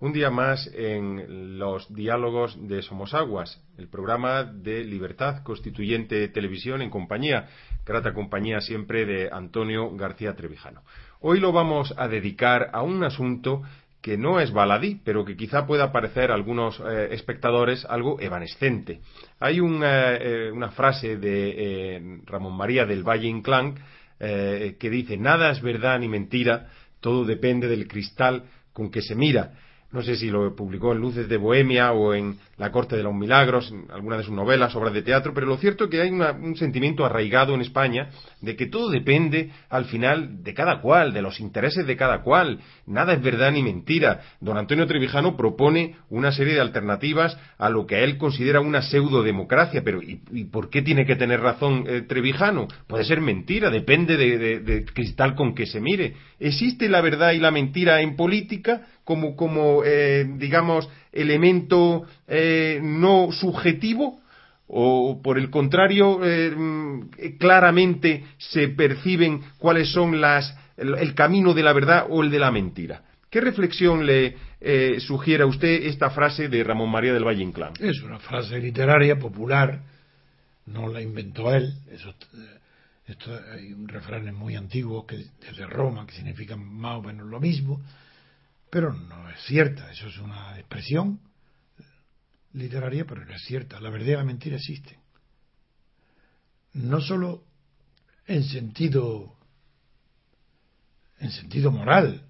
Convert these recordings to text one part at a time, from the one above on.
un día más en los diálogos de Somos Aguas, el programa de Libertad Constituyente Televisión en compañía, grata compañía siempre de Antonio García Trevijano. Hoy lo vamos a dedicar a un asunto que no es baladí, pero que quizá pueda parecer a algunos espectadores algo evanescente. Hay una frase de Ramón María del Valle Inclán que dice: nada es verdad ni mentira, todo depende del cristal con que se mira. No sé si lo publicó en Luces de Bohemia o en La Corte de los Milagros, en alguna de sus novelas, obras de teatro, pero lo cierto es que hay un sentimiento arraigado en España de que todo depende, al final, de cada cual, de los intereses de cada cual. Nada es verdad ni mentira. Don Antonio Trevijano propone una serie de alternativas a lo que él considera una pseudodemocracia, pero ¿y por qué tiene que tener razón Trevijano? Puede ser mentira, depende del cristal con que se mire. ¿Existe la verdad y la mentira en política como digamos, elemento no subjetivo? ¿O por el contrario, claramente se perciben cuáles son el camino de la verdad o el de la mentira? ¿Qué reflexión le sugiere a usted esta frase de Ramón María del Valle Inclán? Es una frase literaria popular, no la inventó él. Hay un refrán muy antiguo que desde Roma que significa más o menos lo mismo, pero no es cierta. Eso es una expresión literaria, pero no es cierta. La verdad y la mentira existen. No solo en sentido moral,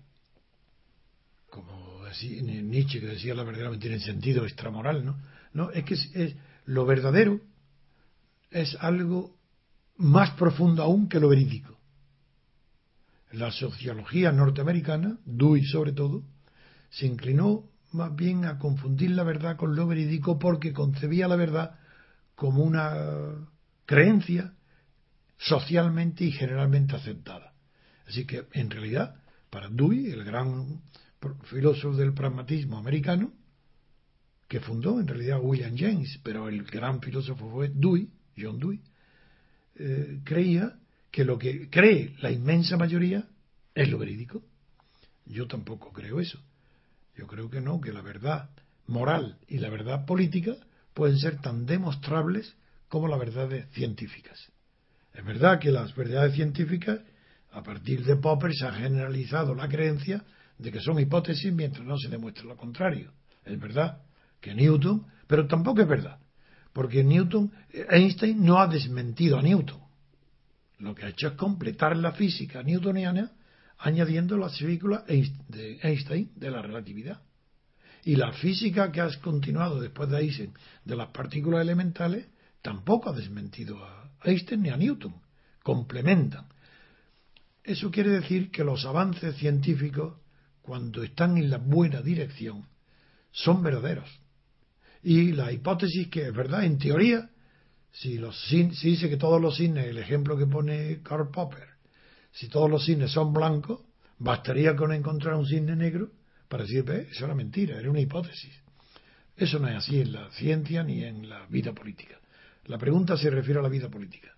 como decía Nietzsche, que decía la verdad y la mentira en sentido extramoral, ¿no? No, es que lo verdadero es algo más profundo aún que lo verídico. La sociología norteamericana, Dewey sobre todo, se inclinó más bien a confundir la verdad con lo verídico, porque concebía la verdad como una creencia socialmente y generalmente aceptada. Así que, en realidad, para Dewey, el gran filósofo del pragmatismo americano, que fundó en realidad William James, pero el gran filósofo fue Dewey, John Dewey, creía que lo que cree la inmensa mayoría es lo verídico. Yo tampoco creo eso. Yo creo que no, que la verdad moral y la verdad política pueden ser tan demostrables como las verdades científicas. Es verdad que las verdades científicas, a partir de Popper, se ha generalizado la creencia de que son hipótesis mientras no se demuestre lo contrario. Es verdad que Newton, pero tampoco es verdad, porque Einstein no ha desmentido a Newton. Lo que ha hecho es completar la física newtoniana añadiendo las físicas de Einstein de la relatividad. Y la física que has continuado después de Einstein de las partículas elementales tampoco ha desmentido a Einstein ni a Newton. Complementan. Eso quiere decir que los avances científicos, cuando están en la buena dirección, son verdaderos. Y la hipótesis que es verdad, en teoría, si dice que todos los cisnes, el ejemplo que pone Karl Popper, si todos los cisnes son blancos, bastaría con encontrar un cisne negro para decir, eso era mentira, era una hipótesis. Eso no es así en la ciencia ni en la vida política. La pregunta se refiere a la vida política.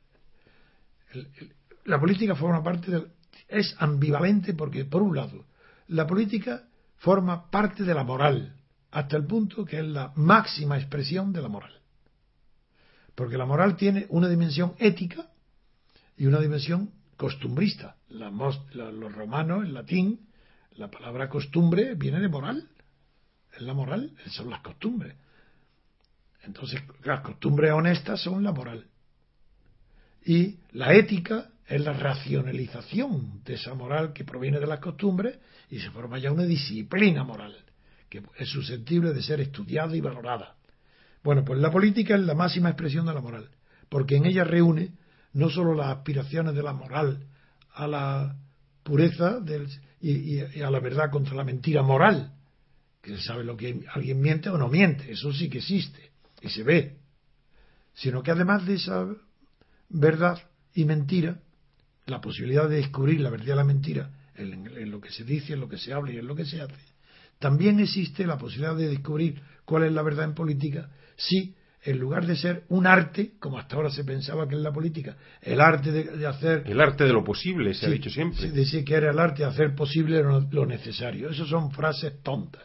La política forma parte es ambivalente porque, por un lado, la política forma parte de la moral, hasta el punto que es la máxima expresión de la moral. Porque la moral tiene una dimensión ética y una dimensión costumbrista. Los romanos, en latín, la palabra costumbre viene de moral. Es la moral, son las costumbres. Entonces, las costumbres honestas son la moral. Y la ética es la racionalización de esa moral que proviene de las costumbres y se forma ya una disciplina moral que es susceptible de ser estudiada y valorada. Bueno, pues la política es la máxima expresión de la moral, porque en ella reúne no solo las aspiraciones de la moral a la pureza y a la verdad contra la mentira moral, que se sabe lo que alguien miente o no miente, eso sí que existe y se ve, sino que además de esa verdad y mentira, la posibilidad de descubrir la verdad y la mentira en lo que se dice, en lo que se habla y en lo que se hace, también existe la posibilidad de descubrir cuál es la verdad en política si, en lugar de ser un arte, como hasta ahora se pensaba que en la política, el arte de hacer... El arte de lo posible, se ha dicho siempre. Se decía que era el arte de hacer posible lo necesario. Esas son frases tontas.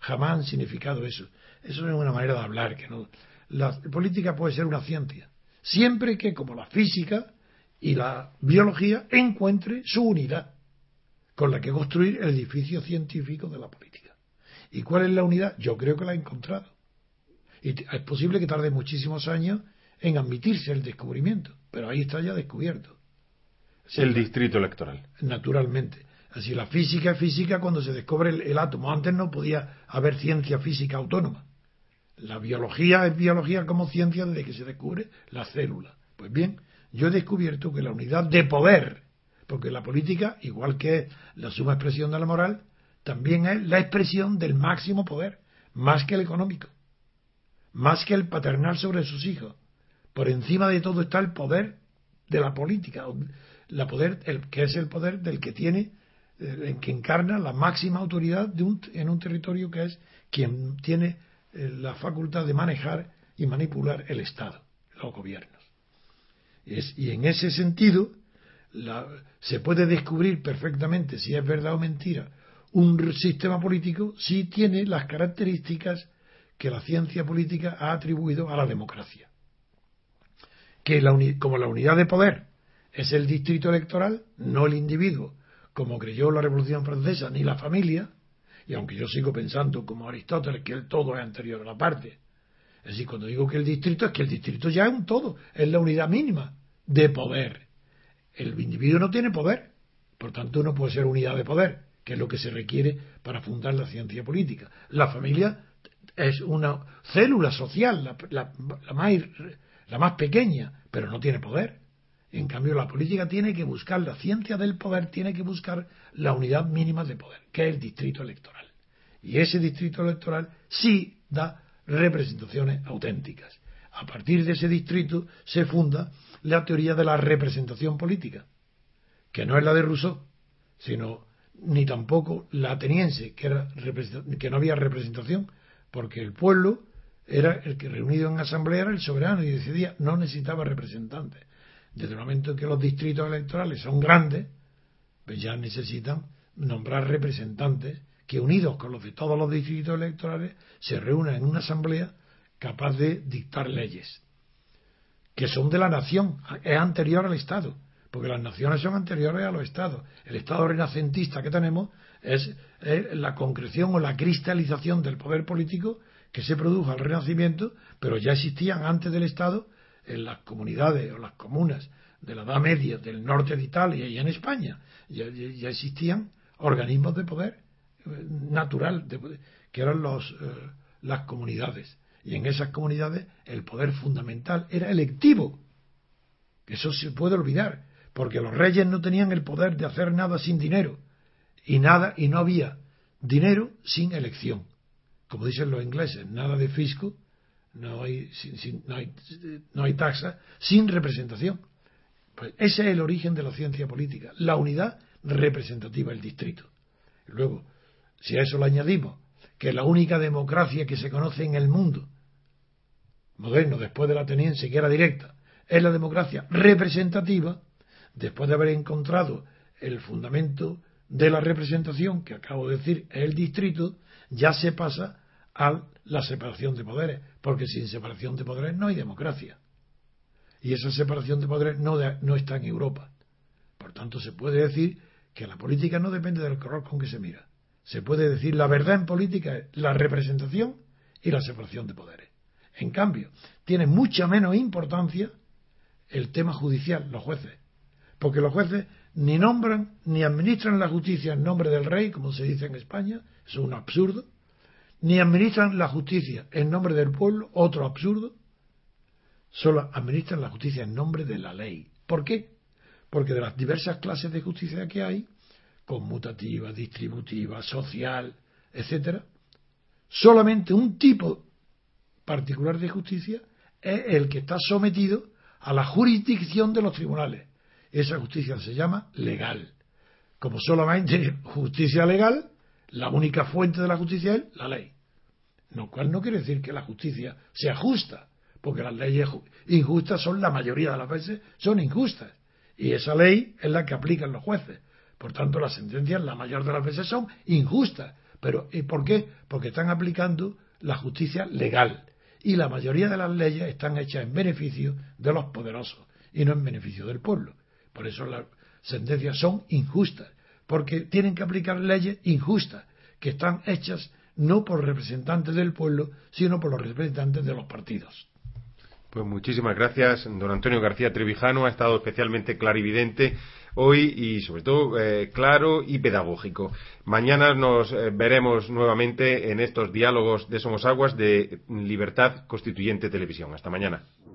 jamás han significado eso. Eso es una manera de hablar, que no. La política puede ser una ciencia, siempre que, como la física y la biología, encuentre su unidad con la que construir el edificio científico de la política. ¿Y cuál es la unidad? Yo creo que la ha encontrado. Y es posible que tarde muchísimos años en admitirse el descubrimiento, pero ahí está ya descubierto. Así el distrito electoral. Naturalmente. Así la física es física cuando se descubre el átomo. Antes no podía haber ciencia física autónoma. La biología es biología como ciencia desde que se descubre la célula. Pues bien, yo he descubierto que la unidad de poder, porque la política, igual que es la suma expresión de la moral, también es la expresión del máximo poder, más que el económico, más que el paternal sobre sus hijos. Por encima de todo está el poder de la política, que es el poder del que tiene, en que encarna la máxima autoridad en un territorio, que es quien tiene la facultad de manejar y manipular el Estado, los gobiernos. Y en ese sentido se puede descubrir perfectamente si es verdad o mentira un sistema político si tiene las características que la ciencia política ha atribuido a la democracia. Que como la unidad de poder es el distrito electoral, no el individuo, como creyó la Revolución Francesa, ni la familia, y aunque yo sigo pensando como Aristóteles que el todo es anterior a la parte. Es decir, cuando digo que el distrito, es que el distrito ya es un todo, es la unidad mínima de poder. El individuo no tiene poder, por tanto no puede ser unidad de poder, que es lo que se requiere para fundar la ciencia política. La familia es una célula social, la más pequeña, pero no tiene poder. En cambio, la política tiene que buscar, la ciencia del poder tiene que buscar la unidad mínima de poder, que es el distrito electoral. Y ese distrito electoral sí da representaciones auténticas. A partir de ese distrito se funda la teoría de la representación política, que no es la de Rousseau, sino ni tampoco la ateniense, que no había representación, porque el pueblo era el que reunido en asamblea era el soberano y decidía, no necesitaba representantes. Desde el momento en que los distritos electorales son grandes, pues ya necesitan nombrar representantes que, unidos con los de todos los distritos electorales, se reúnan en una asamblea capaz de dictar leyes que son de la nación, es anterior al Estado, porque las naciones son anteriores a los Estados. El Estado renacentista que tenemos es la concreción o la cristalización del poder político que se produjo al Renacimiento, pero ya existían antes del Estado en las comunidades o las comunas de la Edad Media del norte de Italia y en España. Ya existían organismos de poder natural, que eran las comunidades. Y en esas comunidades el poder fundamental era electivo. Eso se puede olvidar, porque los reyes no tenían el poder de hacer nada sin dinero. Y no había dinero sin elección. Como dicen los ingleses, nada de fisco, no hay taxa sin representación. Pues ese es el origen de la ciencia política, la unidad representativa, el distrito. Y luego, si a eso le añadimos que la única democracia que se conoce en el mundo moderno, después de la ateniense, que era directa, es la democracia representativa, después de haber encontrado el fundamento de la representación, que acabo de decir, es el distrito, ya se pasa a la separación de poderes, porque sin separación de poderes no hay democracia. Y esa separación de poderes no está en Europa. Por tanto, se puede decir que la política no depende del color con que se mira. Se puede decir la verdad en política es la representación y la separación de poderes. En cambio, tiene mucha menos importancia el tema judicial, los jueces. Porque los jueces ni nombran ni administran la justicia en nombre del rey, como se dice en España, eso es un absurdo, ni administran la justicia en nombre del pueblo, otro absurdo, solo administran la justicia en nombre de la ley. ¿Por qué? Porque de las diversas clases de justicia que hay, conmutativa, distributiva, social, etcétera, solamente un tipo particular de justicia es el que está sometido a la jurisdicción de los tribunales. Esa justicia se llama legal. Como solamente justicia legal, la única fuente de la justicia es la ley. Lo cual no quiere decir que la justicia sea justa, porque las leyes injustas son, la mayoría de las veces, son injustas. Y esa ley es la que aplican los jueces. Por tanto, las sentencias, la mayor de las veces, son injustas, Pero ¿y por qué? Porque están aplicando la justicia legal. Y la mayoría de las leyes están hechas en beneficio de los poderosos y no en beneficio del pueblo. Por eso las sentencias son injustas, porque tienen que aplicar leyes injustas, que están hechas no por representantes del pueblo, sino por los representantes de los partidos. Pues muchísimas gracias, don Antonio García Trevijano. Ha estado especialmente clarividente hoy y sobre todo claro y pedagógico. Mañana nos veremos nuevamente en estos diálogos de Somos Aguas de Libertad Constituyente Televisión. Hasta mañana.